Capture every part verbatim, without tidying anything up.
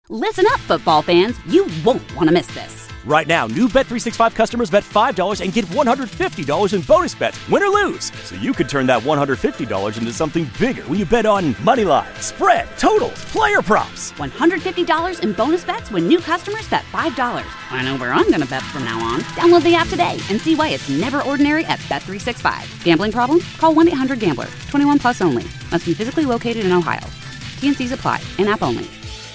Listen up, football fans. You won't want to miss this. Right now, new Bet three sixty-five customers bet five dollars and get one hundred fifty dollars in bonus bets, win or lose. So you could turn that one hundred fifty dollars into something bigger when you bet on money line, spread, totals, player props. one hundred fifty dollars in bonus bets when new customers bet five dollars. I know where I'm going to bet from now on. Download the app today and see why it's never ordinary at Bet three sixty-five. Gambling problem? Call one eight hundred gambler. twenty-one plus only. Must be physically located in Ohio. T N Cs apply. In-app only.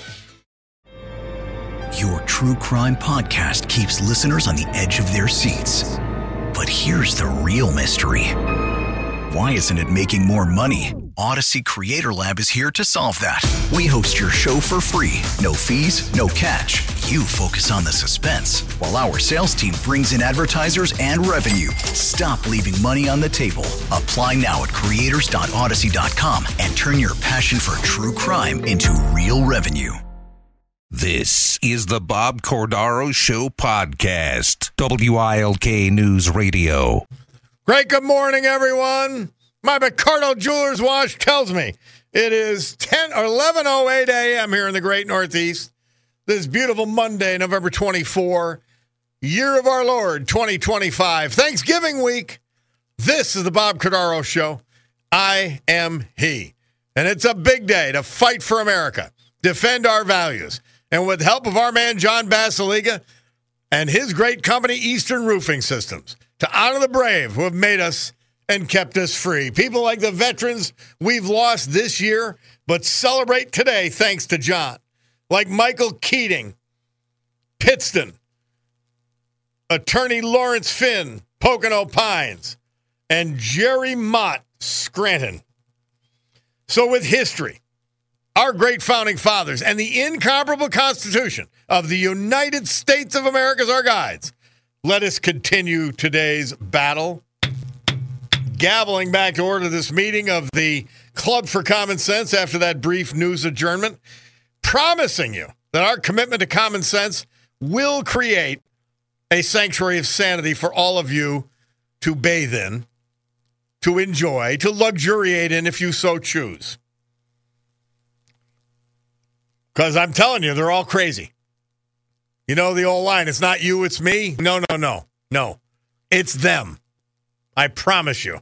Your true crime podcast keeps listeners on the edge of their seats. But here's the real mystery. Why isn't it making more money? Odyssey Creator Lab is here to solve that. We host your show for free. No fees, no catch. You focus on the suspense, while our sales team brings in advertisers and revenue. Stop leaving money on the table. Apply now at creators dot odyssey dot com and turn your passion for true crime into real revenue. This is the Bob Cordaro Show podcast. W I L K News Radio. Great good morning, everyone. My Ricardo Jewelers watch tells me it is ten or eleven oh eight a.m. here in the great Northeast. This beautiful Monday, November twenty-fourth, year of our Lord, twenty twenty-five. Thanksgiving week. This is the Bob Cordaro Show. I am he. And it's a big day to fight for America, defend our values. And with the help of our man, John Basiliga, and his great company, Eastern Roofing Systems, to honor the brave who have made us and kept us free. People like the veterans we've lost this year, but celebrate today thanks to John. Like Michael Keating, Pittston, attorney Lawrence Finn, Pocono Pines, and Jerry Mott, Scranton. So with history, our great founding fathers, and the incomparable Constitution of the United States of America as our guides, let us continue today's battle. Gaveling back to order this meeting of the Club for Common Sense after that brief news adjournment, promising you that our commitment to common sense will create a sanctuary of sanity for all of you to bathe in, to enjoy, to luxuriate in if you so choose. Because I'm telling you, they're all crazy. You know the old line, it's not you, it's me. No, no, no, no. It's them. I promise you.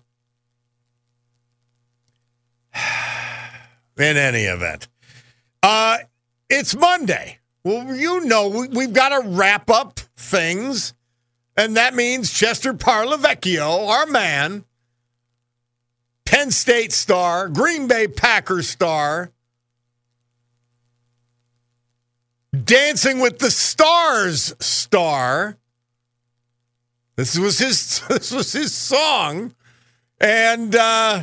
In any event. Uh, it's Monday. Well, you know, we, we've got to wrap up things. And that means Chester Parlavecchio, our man, Penn State star, Green Bay Packers star, Dancing with the Stars star. This was his this was his song. And uh,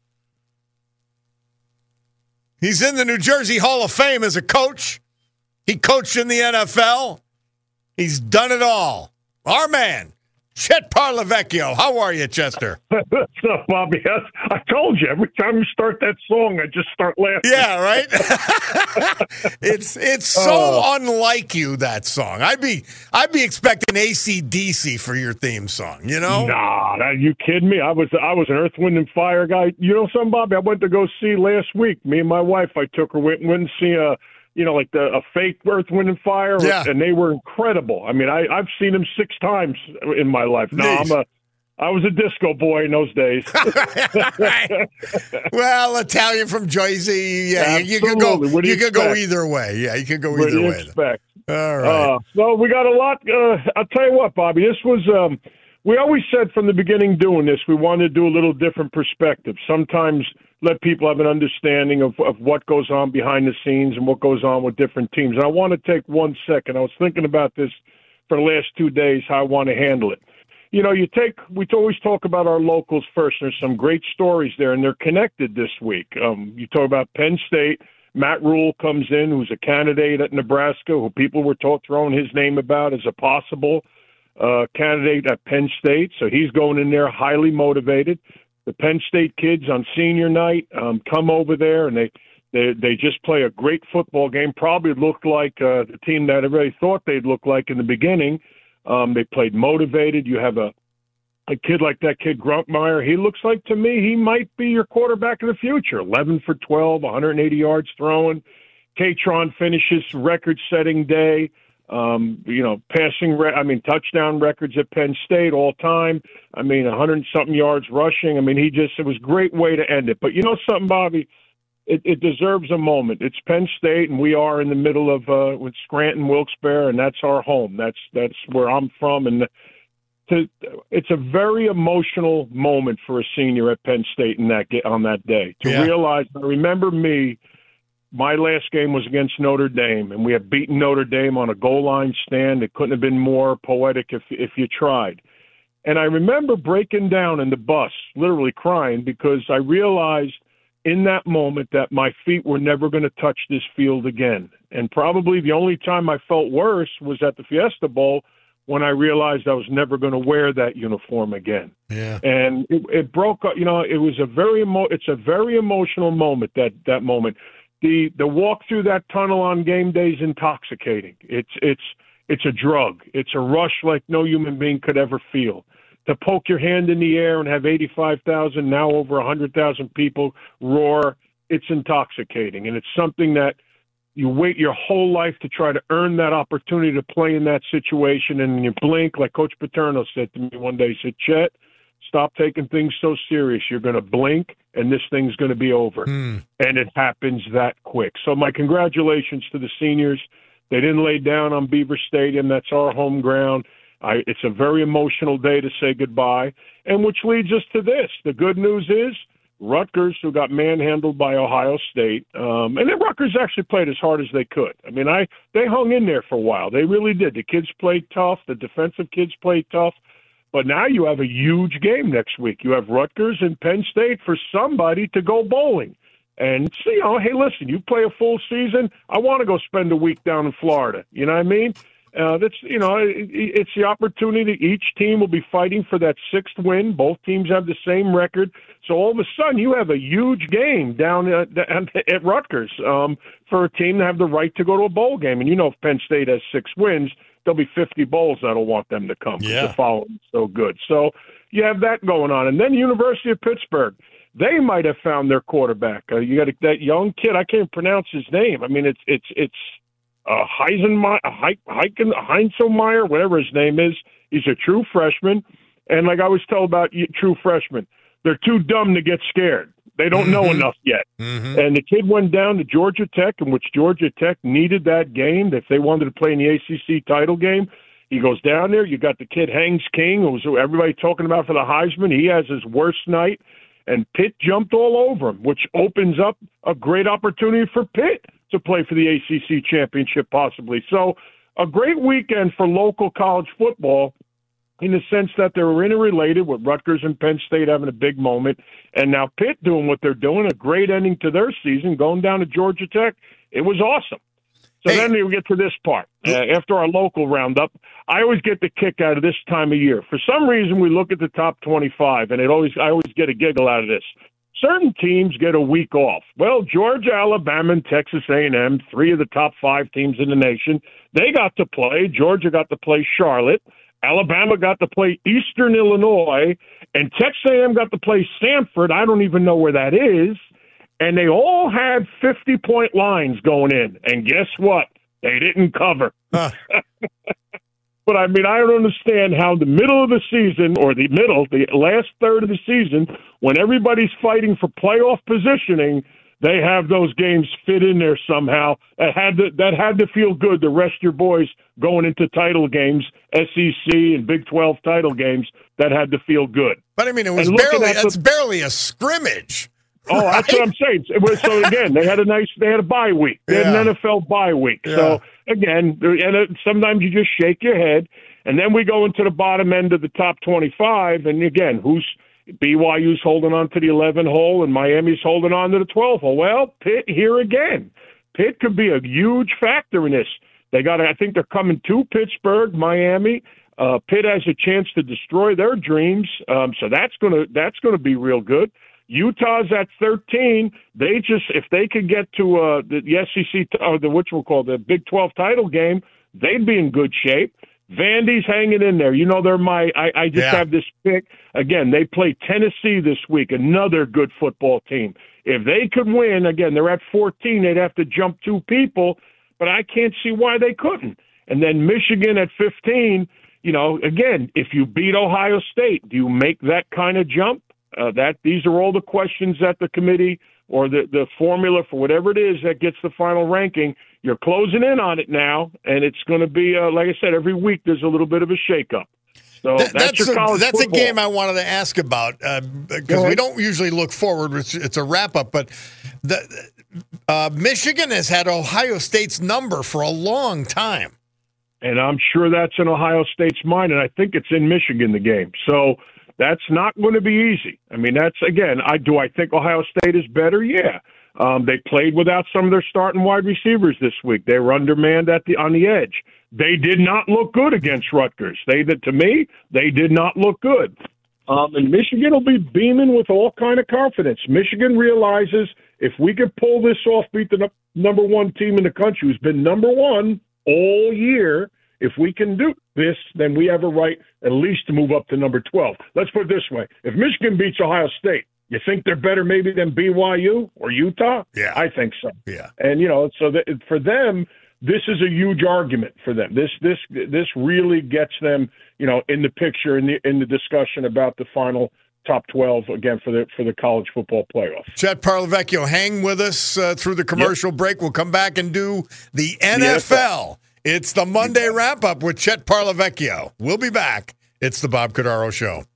he's in the New Jersey Hall of Fame as a coach. He coached in the N F L. He's done it all. Our man, Chet Parlavecchio. How are you, Chester? What's up, Bobby? I told you, every time you start that song, I just start laughing. Yeah, right? it's it's so oh. unlike you, that song. I'd be I'd be expecting A C D C for your theme song, you know? Nah, are you kidding me? I was I was an Earth, Wind, and Fire guy. You know something, Bobby? I went to go see last week. Me and my wife, I took her, went, went and see a, you know, like the, a fake Earth, Wind, and Fire, yeah. and they were incredible. I mean, I, I've seen them six times in my life. No, I'm a, I was a disco boy in those days. Well, Italian from Jersey, yeah, you, you could go. You, you could go either way. Yeah, you could go what either do you way. Expect? All right. Uh, so we got a lot. Uh, I'll tell you what, Bobby. This was. Um, we always said from the beginning, doing this, we wanted to do a little different perspective. Sometimes let people have an understanding of, of what goes on behind the scenes and what goes on with different teams. And I want to take one second. I was thinking about this for the last two days, how I want to handle it. You know, you take, we always talk about our locals first. There's some great stories there, and they're connected this week. Um, you talk about Penn State. Matt Rule comes in, who's a candidate at Nebraska, who people were taught, throwing his name about as a possible uh, candidate at Penn State. So he's going in there highly motivated. The Penn State kids on senior night um, come over there, and they, they they just play a great football game. Probably looked like uh, the team that everybody thought they'd look like in the beginning. Um, they played motivated. You have a, a kid like that kid, Grunkmeyer. He looks like, to me, he might be your quarterback of the future. eleven for twelve, one hundred eighty yards throwing. Katron finishes record-setting day. Um, you know, passing, re- I mean, touchdown records at Penn State all time. I mean, a hundred and something yards rushing. I mean, he just, it was a great way to end it. But you know something, Bobby? It, it deserves a moment. It's Penn State, and we are in the middle of, uh, with Scranton, Wilkes-Barre, and that's our home. That's, that's where I'm from. And to, it's a very emotional moment for a senior at Penn State in that, on that day. To yeah. realize, I remember me, my last game was against Notre Dame, and we had beaten Notre Dame on a goal line stand. It couldn't have been more poetic if if you tried. And I remember breaking down in the bus, literally crying, because I realized in that moment that my feet were never going to touch this field again. And probably the only time I felt worse was at the Fiesta Bowl when I realized I was never going to wear that uniform again. Yeah. And it, it broke, you know, it was a very, emo- it's a very emotional moment, that, that moment. The the walk through that tunnel on game day is intoxicating. It's it's it's a drug. It's a rush like no human being could ever feel. To poke your hand in the air and have eighty-five thousand, now over one hundred thousand people roar, it's intoxicating. And it's something that you wait your whole life to try to earn that opportunity to play in that situation, and you blink, like Coach Paterno said to me one day. He said, Chet, stop taking things so serious. You're going to blink, and this thing's going to be over. Mm. And it happens that quick. So my congratulations to the seniors. They didn't lay down on Beaver Stadium. That's our home ground. I, it's a very emotional day to say goodbye, and which leads us to this. The good news is Rutgers, who got manhandled by Ohio State, um, and then Rutgers actually played as hard as they could. I mean, I they hung in there for a while. They really did. The kids played tough. The defensive kids played tough. But now you have a huge game next week. You have Rutgers and Penn State for somebody to go bowling. And, you know, hey, listen, you play a full season, I want to go spend a week down in Florida. You know what I mean? Uh, that's, you know, it, it's the opportunity. Each team will be fighting for that sixth win. Both teams have the same record. So all of a sudden you have a huge game down at, at Rutgers um, for a team to have the right to go to a bowl game. And you know if Penn State has six wins, there'll be fifty bowls that'll want them to come. Yeah. The following so good. So you have that going on. And then University of Pittsburgh, they might have found their quarterback. Uh, you got a, that young kid. I can't pronounce his name. I mean, it's it's it's uh, Heisenmeyer, Heinzelmeyer, whatever his name is. He's a true freshman. And like I always tell about true freshmen, they're too dumb to get scared. They don't mm-hmm. know enough yet. Mm-hmm. And the kid went down to Georgia Tech, in which Georgia Tech needed that game. If they wanted to play in the A C C title game, he goes down there. You got the kid Hangs King, who's everybody talking about for the Heisman. He has his worst night. And Pitt jumped all over him, which opens up a great opportunity for Pitt to play for the A C C championship possibly. So a great weekend for local college football, in the sense that they were interrelated, with Rutgers and Penn State having a big moment, and now Pitt doing what they're doing, a great ending to their season, going down to Georgia Tech. It was awesome. So hey. Then we get to this part. Uh, after our local roundup, I always get the kick out of this time of year. For some reason, we look at the top twenty-five, and it always I always get a giggle out of this. Certain teams get a week off. Well, Georgia, Alabama, and Texas A and M, three of the top five teams in the nation, they got to play. Georgia got to play Charlotte. Alabama got to play Eastern Illinois, and Texas A and M got to play Stanford. I don't even know where that is. And they all had fifty-point lines going in. And guess what? They didn't cover. Huh. But, I mean, I don't understand how the middle of the season, or the middle, the last third of the season, when everybody's fighting for playoff positioning, they have those games fit in there somehow. That had to, that had to feel good to rest your boys going into title games, S E C and Big twelve title games. That had to feel good. But, I mean, it was barely, that's the, barely a scrimmage. Oh, right? That's what I'm saying. It was, so, again, they had a nice, they had a bye week. They yeah. had an N F L bye week. Yeah. So, again, and it, sometimes you just shake your head. And then we go into the bottom end of the top twenty-five. And, again, who's B Y U's holding on to the eleven hole and Miami's holding on to the twelve hole. Well, Pitt here again. Pitt could be a huge factor in this. They got, I think they're coming to Pittsburgh, Miami. Uh, Pitt has a chance to destroy their dreams. Um, so that's going to, that's going to be real good. Utah's at thirteen. They just, if they could get to uh, the, the S E C, or the which we'll call the Big twelve title game, they'd be in good shape. Vandy's hanging in there. You know, they're my I, I just Yeah. have this pick. Again, they play Tennessee this week, another good football team. If they could win, again, they're at fourteen, they'd have to jump two people, but I can't see why they couldn't. And then Michigan at fifteen, you know, again, if you beat Ohio State, do you make that kind of jump? Uh, that these are all the questions that the committee or the, the formula for whatever it is that gets the final ranking. You're closing in on it now, and it's going to be, uh, like I said, every week there's a little bit of a shakeup. So Th- that's, that's your a, college that's a football. game I wanted to ask about because uh, we don't usually look forward. It's, it's a wrap up, but the uh, Michigan has had Ohio State's number for a long time, and I'm sure that's in Ohio State's mind, and I think it's in Michigan the game. So that's not going to be easy. I mean, that's again. I do. I think Ohio State is better. Yeah. Um, they played without some of their starting wide receivers this week. They were undermanned at the on the edge. They did not look good against Rutgers. They, to me, they did not look good. Um, and Michigan will be beaming with all kind of confidence. Michigan realizes if we could pull this off, beat the n- number one team in the country, who's been number one all year. If we can do this, then we have a right at least to move up to number twelve. Let's put it this way: if Michigan beats Ohio State, you think they're better maybe than B Y U or Utah? Yeah. I think so. Yeah. And, you know, so that for them, this is a huge argument for them. This this this really gets them, you know, in the picture, in the in the discussion about the final top twelve, again, for the for the college football playoff. Chet Parlavecchio, hang with us uh, through the commercial yep. break. We'll come back and do the N F L. The N F L. It's the Monday wrap-up with Chet Parlavecchio. We'll be back. It's the Bob Cordaro Show.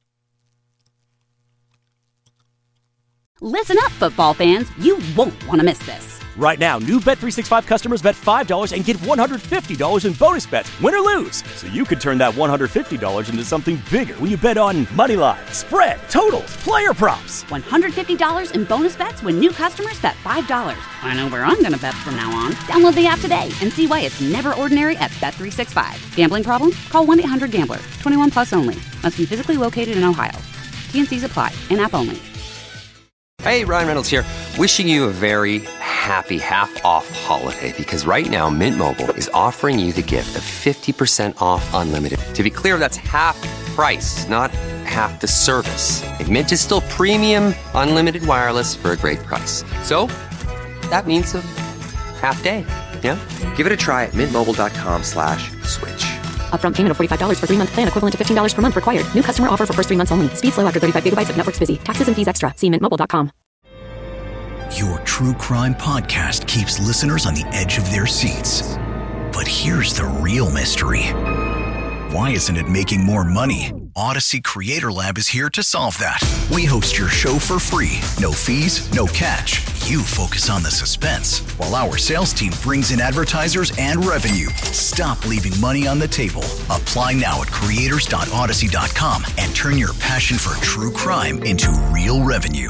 Listen up, football fans. You won't want to miss this. Right now, new Bet three sixty-five customers bet five dollars and get one hundred fifty dollars in bonus bets, win or lose. So you could turn that one hundred fifty dollars into something bigger when you bet on money line, spread, totals, player props. one hundred fifty dollars in bonus bets when new customers bet five dollars. I know where I'm going to bet from now on. Download the app today and see why it's never ordinary at Bet three sixty-five. Gambling problem? Call one eight hundred gambler. twenty-one plus only. Must be physically located in Ohio. T N Cs apply. In-app only. Hey, Ryan Reynolds here. Wishing you a very happy half-off holiday because right now Mint Mobile is offering you the gift of fifty percent off unlimited. To be clear, that's half price, not half the service. Like Mint is still premium unlimited wireless for a great price. So that means a half day. Yeah? Give it a try at mintmobile.com slash switch. Upfront payment of forty-five dollars for three-month plan equivalent to fifteen dollars per month required. New customer offer for first three months only. Speed slow after thirty-five gigabytes if network's busy. Taxes and fees extra. See mint mobile dot com. Your true crime podcast keeps listeners on the edge of their seats. But here's the real mystery. Why isn't it making more money? Odyssey Creator Lab is here to solve that. We host your show for free. No fees, no catch. You focus on the suspense, while our sales team brings in advertisers and revenue. Stop leaving money on the table. Apply now at creators dot odyssey dot com and turn your passion for true crime into real revenue.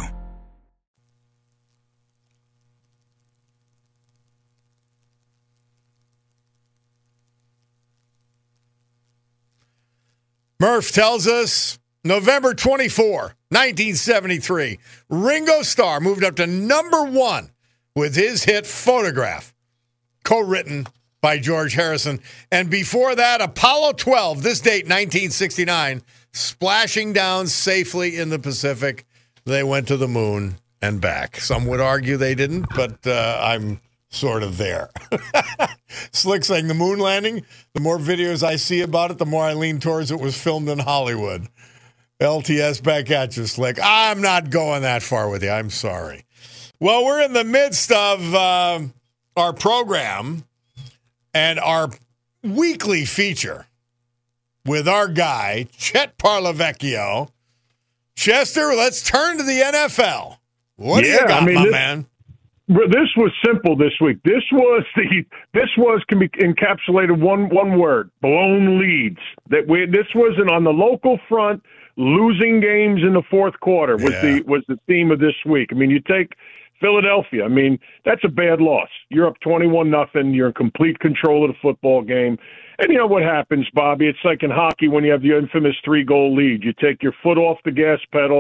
Murph tells us November twenty-fourth, nineteen seventy-three, Ringo Starr moved up to number one with his hit Photograph, co-written by George Harrison. And before that, Apollo twelve, this date, nineteen sixty-nine, splashing down safely in the Pacific. They went to the moon and back. Some would argue they didn't, but uh, I'm sort of there. Slick saying the moon landing, the more videos I see about it, the more I lean towards it was filmed in Hollywood. L T S back at you, Slick. I'm not going that far with you. I'm sorry. Well, we're in the midst of uh, our program and our weekly feature with our guy, Chet Parlavecchio. Chester, let's turn to the N F L. What yeah, do you got, I mean, my this- man? This was simple this week. This was the this was can be encapsulated one one word: blown leads. That we this wasn't on the local front. Losing games in the fourth quarter was Yeah. the was the theme of this week. I mean, you take Philadelphia. I mean, that's a bad loss. You're up twenty-one nothing. You're in complete control of the football game. And you know what happens, Bobby? It's like in hockey when you have the infamous three goal lead. You take your foot off the gas pedal.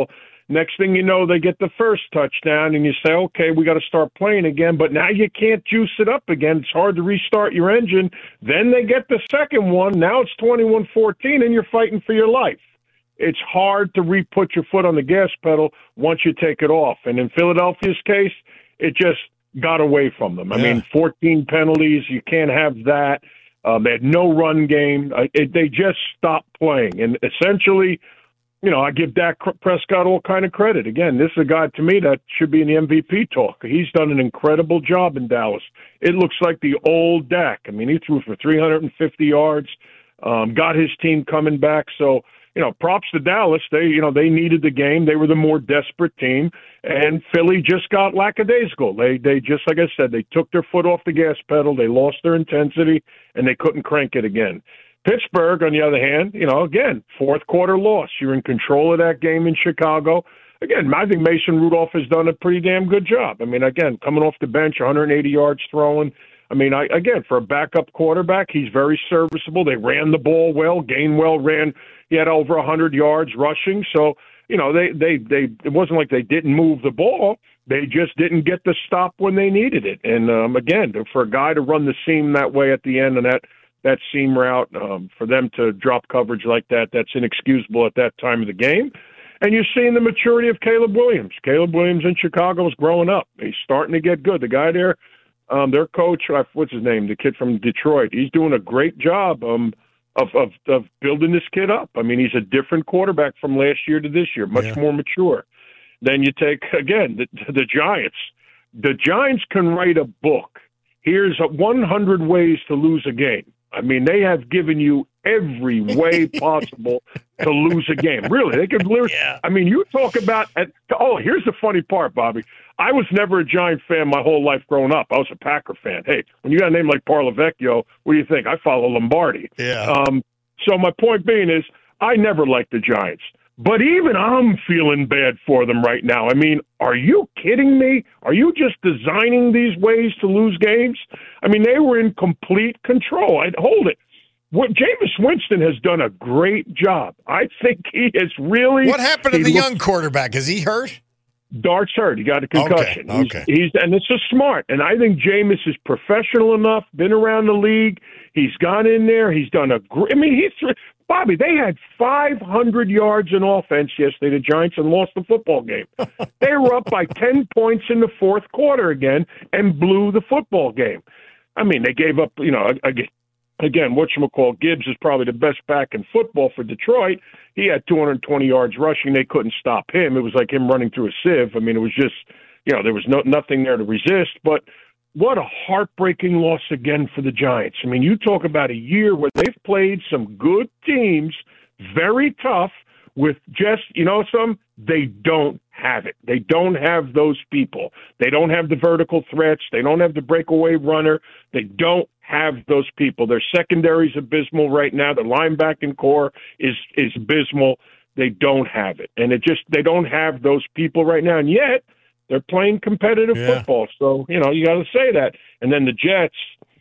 Next thing you know, they get the first touchdown, and you say, okay, we got to start playing again. But now you can't juice it up again. It's hard to restart your engine. Then they get the second one. Now it's twenty-one fourteen, and you're fighting for your life. It's hard to re-put your foot on the gas pedal once you take it off. And in Philadelphia's case, it just got away from them. I yeah. mean, fourteen penalties. You can't have that. Um, they had no run game. Uh, it, they just stopped playing. And essentially, you know, I give Dak Prescott all kind of credit. Again, this is a guy, to me, that should be in the M V P talk. He's done an incredible job in Dallas. It looks like the old Dak. I mean, he threw for three hundred fifty yards, um, got his team coming back. So, you know, props to Dallas. They, you know, they needed the game. They were the more desperate team. And Philly just got lackadaisical. They, they just, like I said, they took their foot off the gas pedal. They lost their intensity, and they couldn't crank it again. Pittsburgh, on the other hand, you know, again, fourth quarter loss. You're in control of that game in Chicago. Again, I think Mason Rudolph has done a pretty damn good job. I mean, again, coming off the bench, one hundred eighty yards throwing. I mean, I, again, for a backup quarterback, he's very serviceable. They ran the ball well. Gainwell ran, he had over one hundred yards rushing. So, you know, they, they, they, it wasn't like they didn't move the ball. They just didn't get the stop when they needed it. And, um, again, for a guy to run the seam that way at the end and that, that seam route, um, for them to drop coverage like that, that's inexcusable at that time of the game. And you're seeing the maturity of Caleb Williams. Caleb Williams in Chicago is growing up. He's starting to get good. The guy there, um, their coach, what's his name, the kid from Detroit, he's doing a great job um, of, of, of building this kid up. I mean, he's a different quarterback from last year to this year, much yeah. more mature. Then you take, again, the, the Giants. The Giants can write a book. Here's a one hundred ways to lose a game. I mean, they have given you every way possible to lose a game. Really, they could lose. Yeah. I mean, you talk about – oh, here's the funny part, Bobby. I was never a Giant fan my whole life growing up. I was a Packer fan. Hey, when you got a name like Parlavecchio, what do you think? I follow Lombardi. Yeah. Um, so my point being is I never liked the Giants. But even I'm feeling bad for them right now. I mean, are you kidding me? Are you just designing these ways to lose games? I mean, they were in complete control. I'd hold it. What Jameis Winston has done a great job. I think he is really. What happened to the looked, young quarterback? Is he hurt? Dart's hurt. He got a concussion. Okay. okay. He's, he's and this is smart. And I think Jameis is professional enough. Been around the league. He's gone in there. He's done a great. I mean, he's. Bobby, they had five hundred yards in offense yesterday, the Giants, and lost the football game. They were up by ten points in the fourth quarter again and blew the football game. I mean, they gave up, you know, again, again whatchamacall, Gibbs is probably the best back in football for Detroit. He had two hundred twenty yards rushing. They couldn't stop him. It was like him running through a sieve. I mean, it was just, you know, there was no nothing there to resist. But what a heartbreaking loss again for the Giants. I mean, you talk about a year where they've played some good teams, very tough, with just, you know, some, they don't have it. They don't have those people. They don't have the vertical threats. They don't have the breakaway runner. They don't have those people. Their secondary is abysmal right now. The linebacking core is, is abysmal. They don't have it. And it just, they don't have those people right now. And yet, they're playing competitive yeah. football, so, you know, you got to say that. And then the Jets,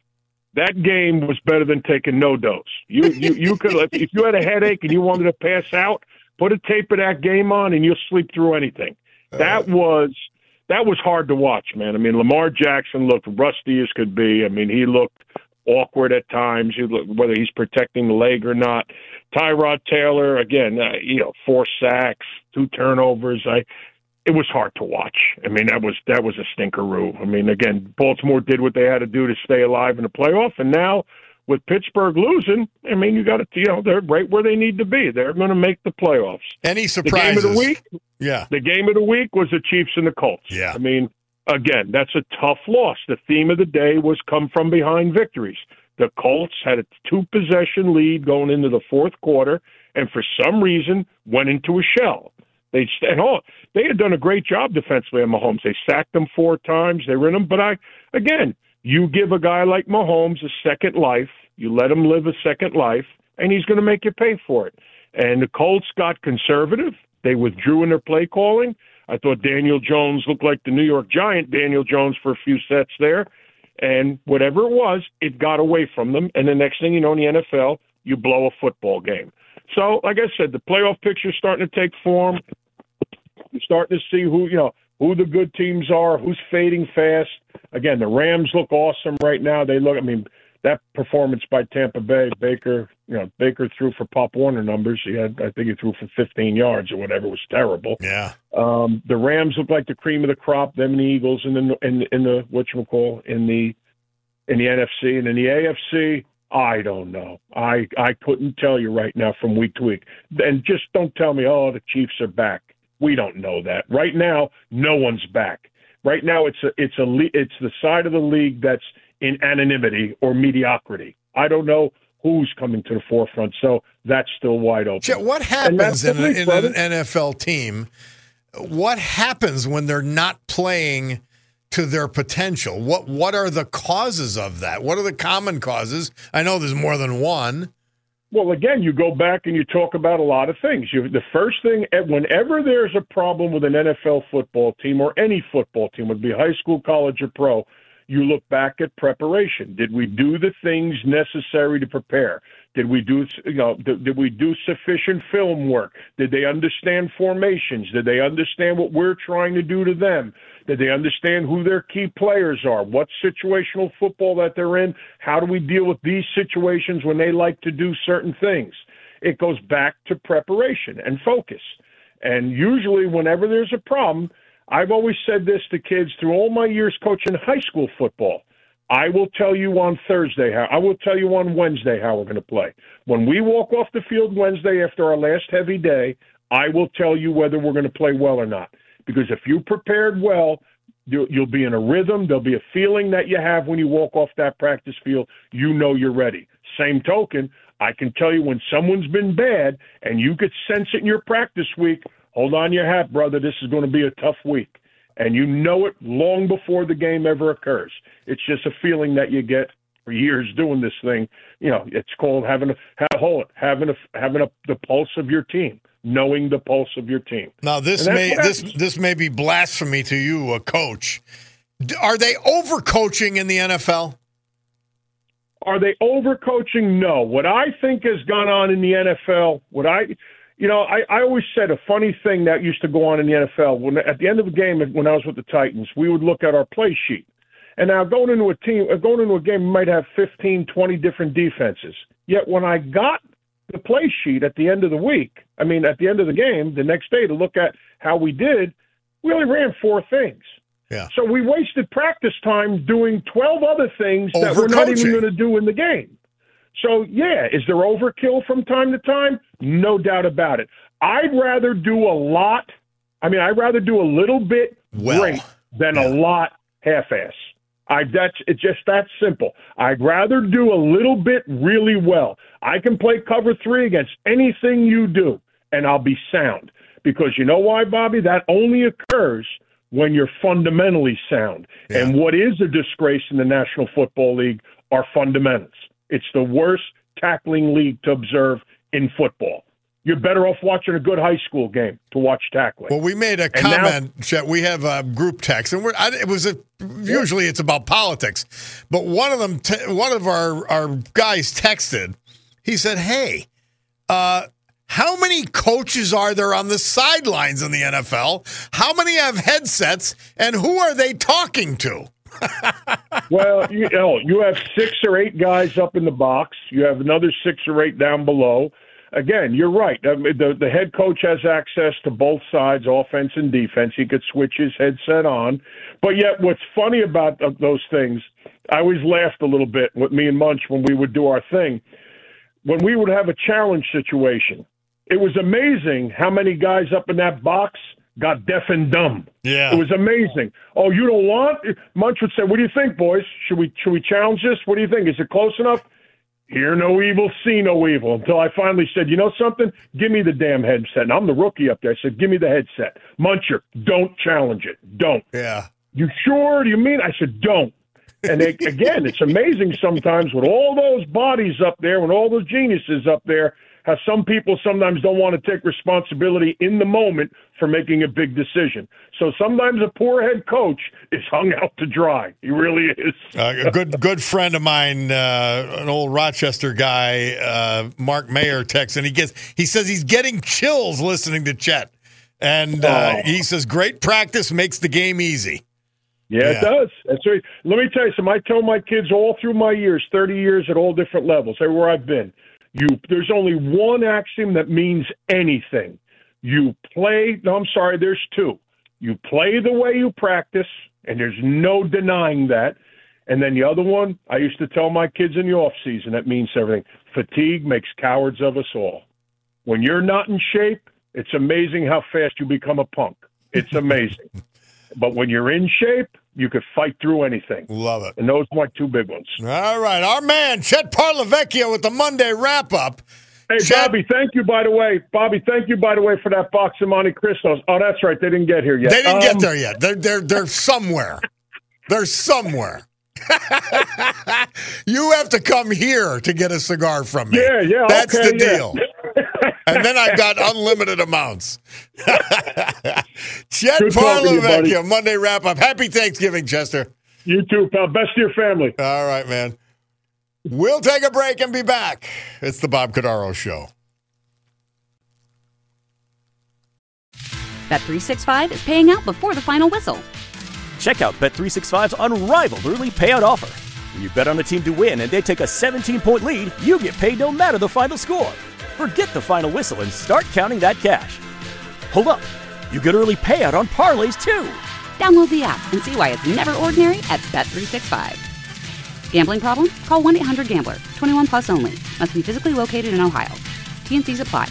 that game was better than taking no dose. You you, you could, if you had a headache and you wanted to pass out, put a tape of that game on and you'll sleep through anything. That was that was hard to watch, man. I mean, Lamar Jackson looked rusty as could be. I mean, he looked awkward at times, he looked, whether he's protecting the leg or not. Tyrod Taylor, again, uh, you know, four sacks, two turnovers. I. It was hard to watch. I mean, that was that was a stinkeroo. I mean, again, Baltimore did what they had to do to stay alive in the playoff, and now with Pittsburgh losing, I mean, you got to, you know, they're right where they need to be. They're going to make the playoffs. Any surprises? The game of the week, yeah. The game of the week was the Chiefs and the Colts. Yeah. I mean, again, that's a tough loss. The theme of the day was come from behind victories. The Colts had a two-possession lead going into the fourth quarter, and for some reason went into a shell. They and all they had done a great job defensively on Mahomes. They sacked him four times. They were in him. But I again, you give a guy like Mahomes a second life. You let him live a second life, and he's going to make you pay for it. And the Colts got conservative. They withdrew in their play calling. I thought Daniel Jones looked like the New York Giant Daniel Jones for a few sets there. And whatever it was, it got away from them. And the next thing you know in the N F L, you blow a football game. So, like I said, the playoff picture is starting to take form. You're starting to see who, you know, who the good teams are, who's fading fast. Again, the Rams look awesome right now. They look, I mean, that performance by Tampa Bay, Baker, you know, Baker threw for Pop Warner numbers. He had, I think he threw for fifteen yards or whatever. It was terrible. Yeah. Um, the Rams look like the cream of the crop. Them and the Eagles in the in, in the whatchamacall, in the in the N F C, and in the A F C. I don't know. I I couldn't tell you right now from week to week. And just don't tell me, oh, the Chiefs are back. We don't know that right now. No one's back. Right now, it's a it's a it's the side of the league that's in anonymity or mediocrity. I don't know who's coming to the forefront, so that's still wide open. Chet, what happens in, a, in an N F L team? What happens when they're not playing to their potential? What what are the causes of that? What are the common causes? I know there's more than one. Well, again, you go back and you talk about a lot of things. You, the first thing, whenever there's a problem with an N F L football team or any football team, would be high school, college, or pro, you look back at preparation. Did we do the things necessary to prepare? Did we do, you know, did, did we do sufficient film work? Did they understand formations? Did they understand what we're trying to do to them? Did they understand who their key players are? What situational football that they're in? How do we deal with these situations when they like to do certain things? It goes back to preparation and focus. And usually whenever there's a problem, I've always said this to kids through all my years coaching high school football. I will tell you on Thursday how, I will tell you on Wednesday how we're going to play. When we walk off the field Wednesday after our last heavy day, I will tell you whether we're going to play well or not. Because if you prepared well, you'll, you'll be in a rhythm. There'll be a feeling that you have when you walk off that practice field. You know you're ready. Same token, I can tell you when someone's been bad and you could sense it in your practice week, hold on your hat, brother. This is going to be a tough week. And you know it long before the game ever occurs. It's just a feeling that you get for years doing this thing. You know, it's called having a, hold it, having a, having a, the pulse of your team, knowing the pulse of your team. Now, this may this this may be blasphemy to you, a coach. Are they overcoaching in the N F L? Are they overcoaching? No. What I think has gone on in the N F L, what I, you know, I, I always said a funny thing that used to go on in the N F L. When at the end of the game, when I was with the Titans, we would look at our play sheet. And now going into a team, going into a game, we might have fifteen, twenty different defenses. Yet when I got the play sheet at the end of the week, I mean, at the end of the game, the next day to look at how we did, we only ran four things. Yeah. So we wasted practice time doing twelve other things that we're not even going to do in the game. So, yeah, is there overkill from time to time? No doubt about it. I'd rather do a lot. I mean, I'd rather do a little bit well, great than yeah. a lot half-ass. I, that's it's just that simple. I'd rather do a little bit really well. I can play cover three against anything you do, and I'll be sound. Because you know why, Bobby? That only occurs when you're fundamentally sound. Yeah. And what is a disgrace in the National Football League are fundamentals. It's the worst tackling league to observe in football. You're better off watching a good high school game to watch tackling. Well, we made a and comment, now, Chet. We have a group text, and we're, I, it was a, usually it's about politics, but one of them, te- one of our, our guys texted. He said, "Hey, uh, how many coaches are there on the sidelines in the N F L? How many have headsets, and who are they talking to?" Well, you know, you have six or eight guys up in the box. You have another six or eight down below. Again, you're right. I mean, the, the head coach has access to both sides, offense and defense. He could switch his headset on. But yet what's funny about those things, I always laughed a little bit with me and Munch when we would do our thing. When we would have a challenge situation, it was amazing how many guys up in that box got deaf and dumb. Yeah. It was amazing. Oh, you don't want? Munch would say, "What do you think, boys? Should we should we challenge this? What do you think? Is it close enough?" Hear no evil, see no evil. Until I finally said, "You know something? Give me the damn headset." And I'm the rookie up there. I said, "Give me the headset." Muncher, don't challenge it. Don't. Yeah. You sure? Do you mean? I said, don't. And they, again, it's amazing sometimes with all those bodies up there, with all those geniuses up there, how some people sometimes don't want to take responsibility in the moment for making a big decision. So sometimes a poor head coach is hung out to dry. He really is. uh, a good good friend of mine, uh, an old Rochester guy, uh, Mark Mayer, texts, and he gets he says he's getting chills listening to Chet. And uh, Oh. he says, great practice makes the game easy. Yeah, Yeah. it does. That's right. Let me tell you something. I tell my kids all through my years, thirty years at all different levels, everywhere I've been, you there's only one axiom that means anything. You play, no, I'm sorry, there's two. You play the way you practice, and there's no denying that. And then the other one, I used to tell my kids in the off season, that means everything. Fatigue makes cowards of us all. When you're not in shape, it's amazing how fast you become a punk. It's amazing. But when you're in shape, you could fight through anything. Love it. And those are my two big ones. All right. Our man, Chet Parlavecchio with the Monday wrap-up. Hey, Chet- Bobby, thank you, by the way. Bobby, thank you, by the way, for that box of Monte Cristos. Oh, that's right. They didn't get here yet. They didn't Um, get there yet. They're, they're, they're somewhere. They're somewhere. You have to come here to get a cigar from me. Yeah, yeah. That's okay, the yeah. deal. And then I've got unlimited amounts. Chet Good talking to you, buddy. Parlavecchio, Monday wrap-up. Happy Thanksgiving, Chester. You too, pal. Best to your family. All right, man. We'll take a break and be back. It's the Bob Cordaro Show. Bet three sixty-five is paying out before the final whistle. Check out Bet three sixty-five's unrivaled early payout offer. When you bet on a team to win and they take a seventeen-point lead, you get paid no matter the final score. Forget the final whistle and start counting that cash. Hold up. You get early payout on parlays, too. Download the app and see why it's never ordinary at Bet three sixty-five. Gambling problem? Call one eight hundred gambler. twenty-one plus only. Must be physically located in Ohio. T and Cs apply.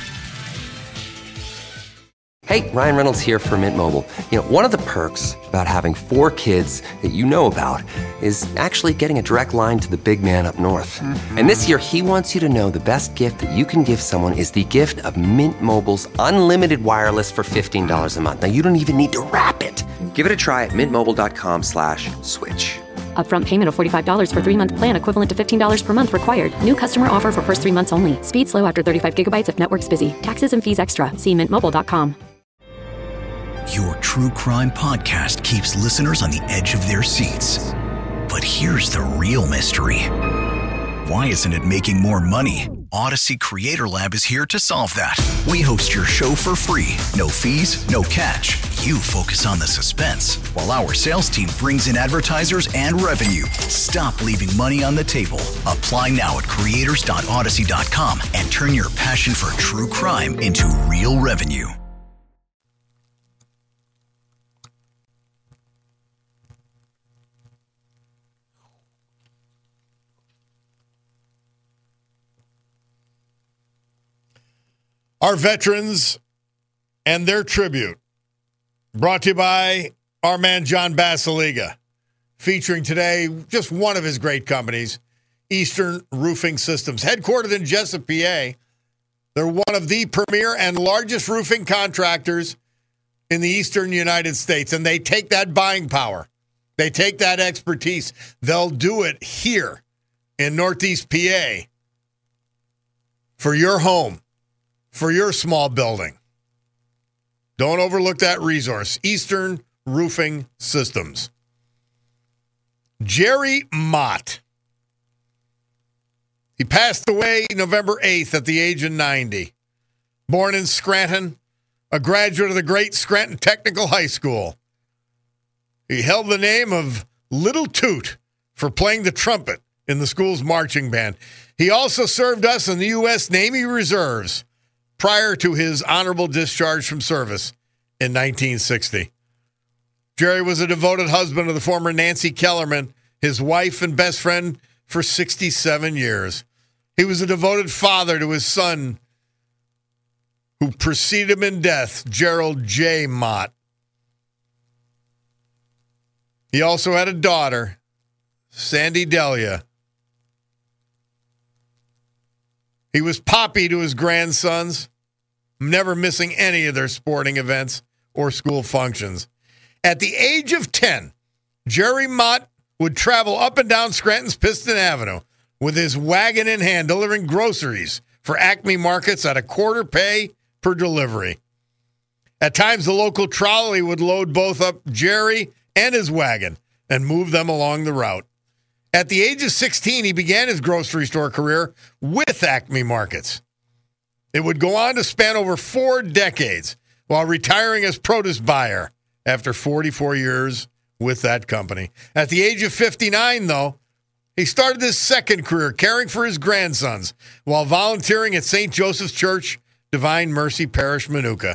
Hey, Ryan Reynolds here for Mint Mobile. You know, one of the perks about having four kids that you know about is actually getting a direct line to the big man up north. Mm-hmm. And this year, he wants you to know the best gift that you can give someone is the gift of Mint Mobile's unlimited wireless for fifteen dollars a month. Now, you don't even need to wrap it. Give it a try at mintmobile.com slash switch. Upfront payment of forty-five dollars for three-month plan equivalent to fifteen dollars per month required. New customer offer for first three months only. Speed slow after thirty-five gigabytes if network's busy. Taxes and fees extra. See mint mobile dot com. Your true crime podcast keeps listeners on the edge of their seats. But here's the real mystery. Why isn't it making more money? Odyssey Creator Lab is here to solve that. We host your show for free. No fees, no catch. You focus on the suspense, while our sales team brings in advertisers and revenue. Stop leaving money on the table. Apply now at creators dot odyssey dot com and turn your passion for true crime into real revenue. Our veterans and their tribute, brought to you by our man John Basiliga, featuring today just one of his great companies, Eastern Roofing Systems. Headquartered in Jessup, P A, they're one of the premier and largest roofing contractors in the eastern United States, and they take that buying power. They take that expertise. They'll do it here in Northeast P A for your home, for your small building. Don't overlook that resource. Eastern Roofing Systems. Jerry Mott. He passed away November eighth at the age of ninety. Born in Scranton, a graduate of the great Scranton Technical High School. He held the name of Little Toot for playing the trumpet in the school's marching band. He also served us in the U S Navy Reserves prior to his honorable discharge from service in nineteen sixty. Jerry was a devoted husband of the former Nancy Kellerman, his wife and best friend for sixty-seven years. He was a devoted father to his son, who preceded him in death, Gerald J. Mott. He also had a daughter, Sandy Delia. He was Poppy to his grandsons, never missing any of their sporting events or school functions. At the age of ten, Jerry Mott would travel up and down Scranton's Piston Avenue with his wagon in hand, delivering groceries for Acme Markets at a quarter pay per delivery. At times, the local trolley would load both up Jerry and his wagon and move them along the route. At the age of sixteen, he began his grocery store career with Acme Markets. It would go on to span over four decades, while retiring as produce buyer after forty-four years with that company. At the age of fifty-nine, though, he started his second career caring for his grandsons while volunteering at Saint Joseph's Church, Divine Mercy Parish, Minooka.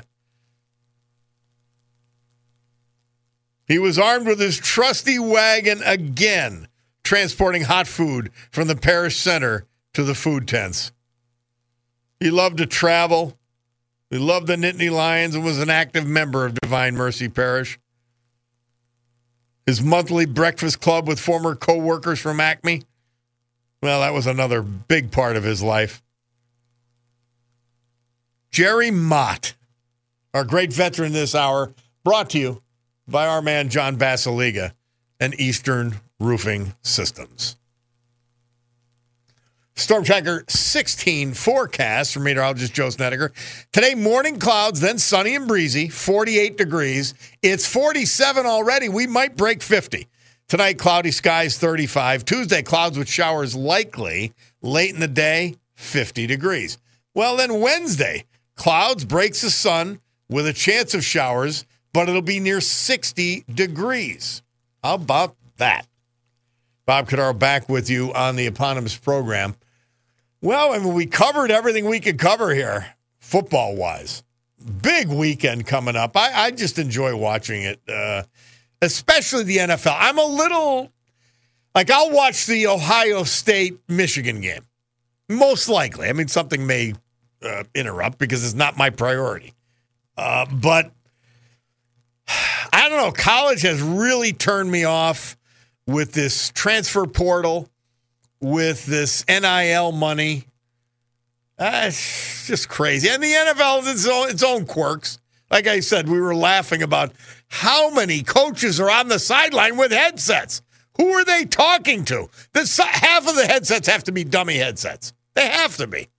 He was armed with his trusty wagon again, transporting hot food from the parish center to the food tents. He loved to travel. He loved the Nittany Lions and was an active member of Divine Mercy Parish. His monthly breakfast club with former co-workers from Acme, well, that was another big part of his life. Jerry Mott, our great veteran this hour, brought to you by our man John Basiliga and Eastern Roofing Systems. Storm Tracker sixteen forecast from meteorologist Joe Snedeker. Today, morning clouds, then sunny and breezy, forty-eight degrees. It's forty-seven already. We might break fifty. Tonight, cloudy skies, thirty-five. Tuesday, clouds with showers likely. Late in the day, fifty degrees. Well, then Wednesday, clouds, breaks the sun with a chance of showers, but it'll be near sixty degrees. How about that? Bob Cordaro back with you on the eponymous program. Well, I mean, we covered everything we could cover here, football-wise. Big weekend coming up. I, I just enjoy watching it, uh, especially the N F L. I'm a little, like, I'll watch the Ohio State-Michigan game. Most likely. I mean, something may uh, interrupt because it's not my priority. Uh, but, I don't know, college has really turned me off with this transfer portal, with this N I L money. Uh, it's just crazy. And the N F L has its own, its own quirks. Like I said, we were laughing about how many coaches are on the sideline with headsets. Who are they talking to? This, half of the headsets have to be dummy headsets. They have to be.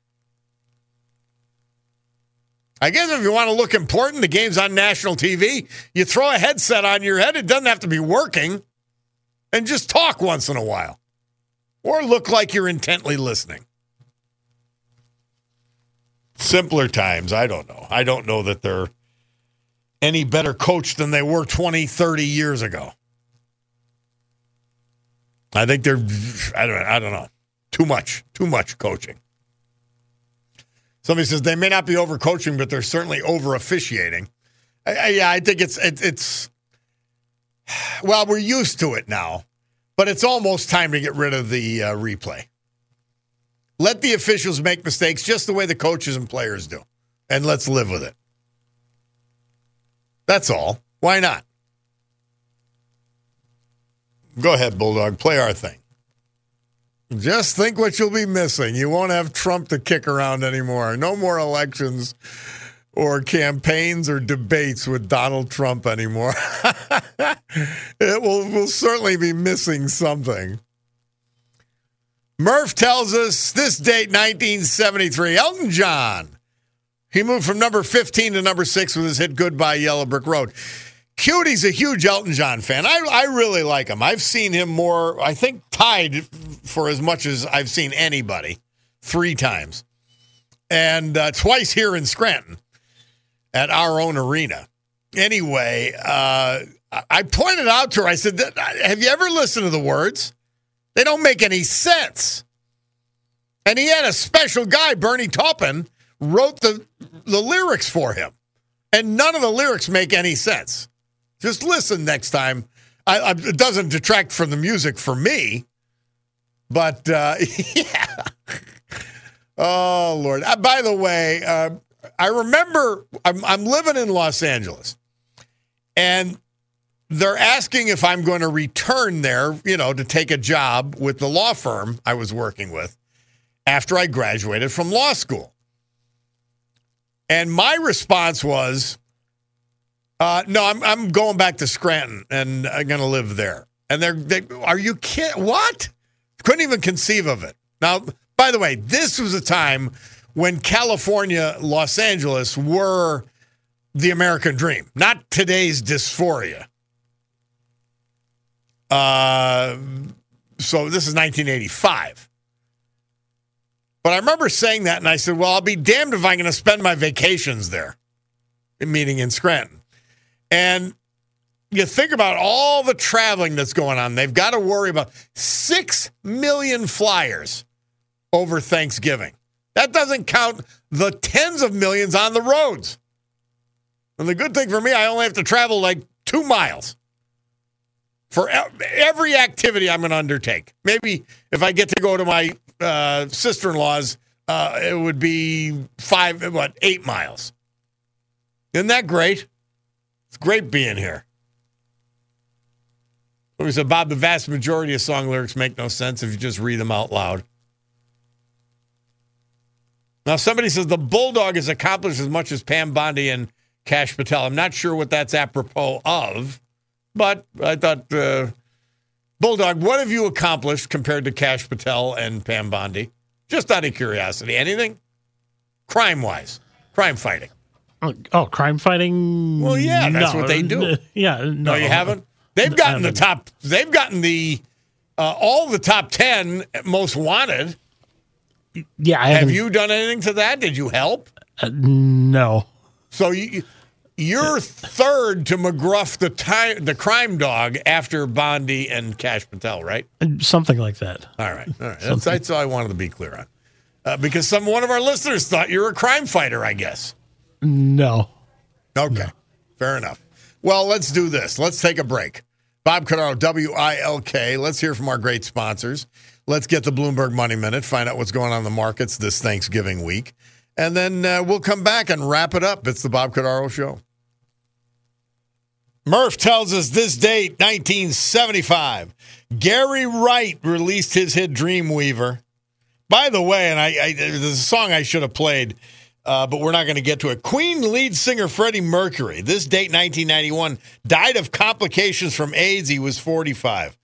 I guess if you want to look important, the game's on national T V, you throw a headset on your head. It doesn't have to be working. And just talk once in a while. Or look like you're intently listening. Simpler times, I don't know. I don't know that they're any better coached than they were twenty, thirty years ago. I think they're, I don't, I don't know, too much, too much coaching. Somebody says they may not be over-coaching, but they're certainly over-officiating. I, I, yeah, I think it's it, it's, well, we're used to it now, but it's almost time to get rid of the uh, replay. Let the officials make mistakes just the way the coaches and players do, and let's live with it. That's all. Why not? Go ahead, Bulldog. Play our thing. Just think what you'll be missing. You won't have Trump to kick around anymore. No more elections or campaigns or debates with Donald Trump anymore. It will will certainly be missing something. Murph tells us this date, nineteen seventy-three, Elton John. He moved from number fifteen to number six with his hit Goodbye Yellow Brick Road. Cutie's a huge Elton John fan. I, I really like him. I've seen him more, I think, tied for as much as I've seen anybody, three times. And uh, twice here in Scranton at our own arena. Anyway, uh, I pointed out to her, I said, have you ever listened to the words? They don't make any sense. And he had a special guy, Bernie Taupin, wrote the, the lyrics for him. And none of the lyrics make any sense. Just listen next time. I, I, it doesn't detract from the music for me. But, uh, yeah. Oh, Lord. Uh, by the way, uh, I remember I'm, I'm living in Los Angeles. And they're asking if I'm going to return there, you know, to take a job with the law firm I was working with after I graduated from law school. And my response was, uh, no, I'm I'm going back to Scranton, and I'm going to live there. And they're, they, are you kidding? What? Couldn't even conceive of it. Now, by the way, this was a time when California, Los Angeles were the American dream, not today's dysphoria. Uh, so this is nineteen eighty-five. But I remember saying that, and I said, well, I'll be damned if I'm going to spend my vacations there. meeting in Scranton. And you think about all the traveling that's going on. They've got to worry about six million flyers over Thanksgiving. That doesn't count the tens of millions on the roads. And the good thing for me, I only have to travel like two miles for every activity I'm going to undertake. Maybe if I get to go to my uh, sister-in-law's, uh, it would be five, what, eight miles. Isn't that great? It's great being here. We said, Bob, the vast majority of song lyrics make no sense if you just read them out loud. Now, somebody says the Bulldog has accomplished as much as Pam Bondi and Kash Patel. I'm not sure what that's apropos of, but I thought, uh, Bulldog, what have you accomplished compared to Kash Patel and Pam Bondi? Just out of curiosity. Anything? Crime-wise. Crime fighting. Oh, oh crime fighting? Well, yeah, that's no, what they do. N- yeah. No, no, you haven't? They've gotten the top, they've gotten the, uh, all the top ten most wanted. Yeah, I have you done anything to that? Did you help? Uh, no. So you, you're third to McGruff, the ti- the crime dog, after Bondi and Kash Patel, right? Something like that. All right, all right. That's, that's all I wanted to be clear on, uh, because some one of our listeners thought you were a crime fighter. I guess. No. Okay, no. Fair enough. Well, let's do this. Let's take a break. Bob Cordaro, W I L K. Let's hear from our great sponsors. Let's get the Bloomberg Money Minute, find out what's going on in the markets this Thanksgiving week. And then uh, we'll come back and wrap it up. It's the Bob Cordaro Show. Murph tells us this date, nineteen seventy-five. Gary Wright released his hit Dreamweaver. By the way, and I, I there's a song I should have played, uh, but we're not going to get to it. Queen lead singer Freddie Mercury, this date, nineteen ninety-one, died of complications from AIDS. He was forty-five.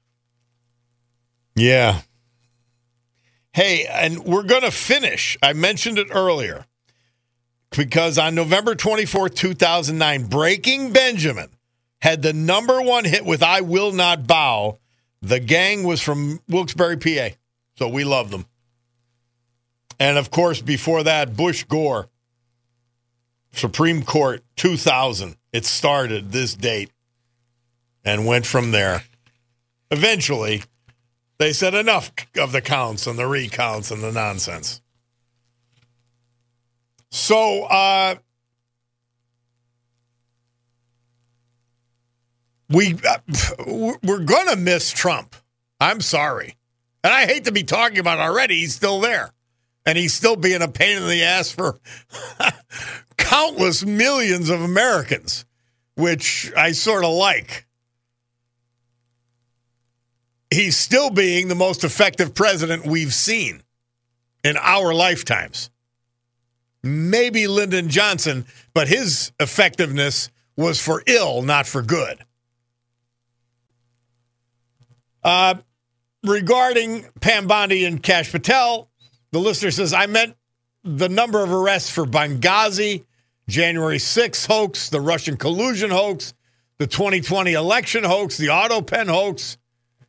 Yeah. Hey, and we're going to finish. I mentioned it earlier because on November twenty-fourth, two thousand nine, Breaking Benjamin had the number one hit with I Will Not Bow. The gang was from Wilkes-Barre, P A, so we love them. And, of course, before that, Bush Gore, Supreme Court, two thousand. It started this date and went from there. Eventually, they said enough of the counts and the recounts and the nonsense. So, uh, we, uh, we're going to miss Trump. I'm sorry. And I hate to be talking about it already. He's still there. And he's still being a pain in the ass for countless millions of Americans, which I sort of like. He's still being the most effective president we've seen in our lifetimes. Maybe Lyndon Johnson, but his effectiveness was for ill, not for good. Uh, regarding Pam Bondi and Kash Patel, the listener says, I meant the number of arrests for Benghazi, January sixth hoax, the Russian collusion hoax, the twenty twenty election hoax, the auto pen hoax.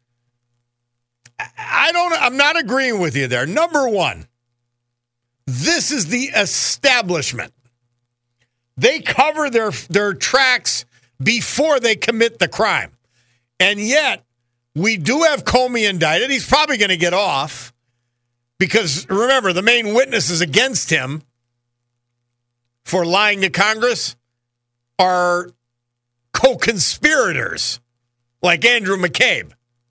I don't, I'm not agreeing with you there. Number one, this is the establishment. They cover their, their tracks before they commit the crime. And yet, we do have Comey indicted. He's probably going to get off because, remember, the main witnesses against him for lying to Congress are co-conspirators like Andrew McCabe.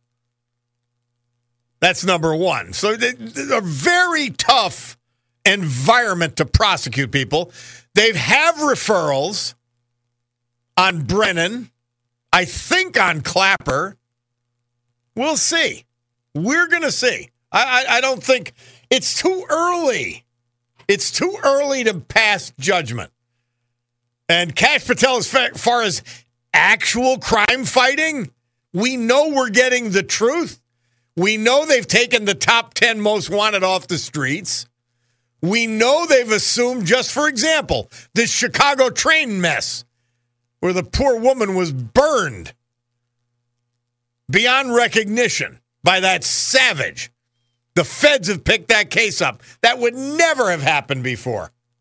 That's number one. So it's a very tough environment to prosecute people. They have referrals on Brennan, I think on Clapper. We'll see. We're going to see. I, I, I don't think it's too early. It's too early to pass judgment. And Kash Patel, as far as actual crime fighting, we know we're getting the truth. We know they've taken the top ten most wanted off the streets. We know they've assumed, just for example, this Chicago train mess where the poor woman was burned beyond recognition by that savage. The feds have picked that case up. That would never have happened before.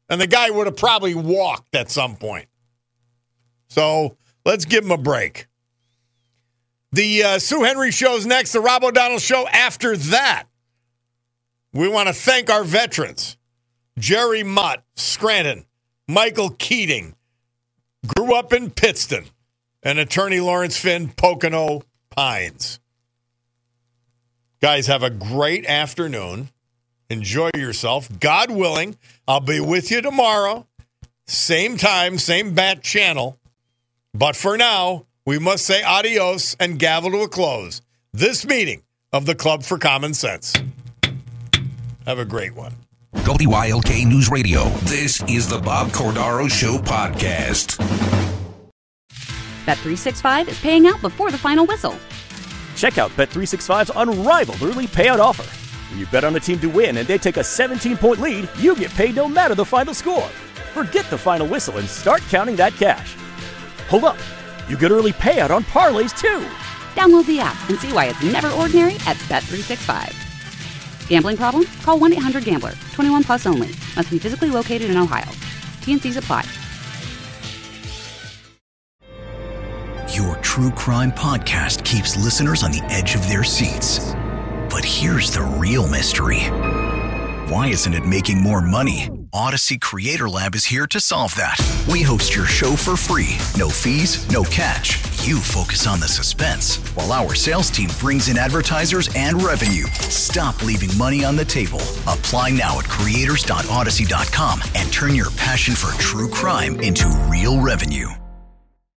And the guy would have probably walked at some point. So let's give him a break. The uh, Sue Henry show's next, the Rob O'Donnell show after that. We want to thank our veterans. Jerry Mott, Scranton. Michael Keating, grew up in Pittston. And attorney Lawrence Finn, Pocono Pines. Guys, have a great afternoon. Enjoy yourself. God willing, I'll be with you tomorrow. Same time, same bat channel. But for now, we must say adios and gavel to a close. This meeting of the Club for Common Sense. Have a great one. W I L K News Radio. This is the Bob Cordaro Show podcast. Bet three sixty-five is paying out before the final whistle. Check out Bet three sixty-five's unrivaled early payout offer. When you bet on a team to win and they take a seventeen-point lead, you get paid no matter the final score. Forget the final whistle and start counting that cash. Hold up. You get early payout on parlays, too. Download the app and see why it's never ordinary at Bet three sixty-five. Gambling problem? Call one eight hundred gambler. twenty-one plus only. Must be physically located in Ohio. T N Cs apply. Your true crime podcast keeps listeners on the edge of their seats. But here's the real mystery. Why isn't it making more money? Odyssey Creator Lab is here to solve that. We host your show for free. No fees, no catch. You focus on the suspense, while our sales team brings in advertisers and revenue. Stop leaving money on the table. Apply now at creators dot odyssey dot com and turn your passion for true crime into real revenue.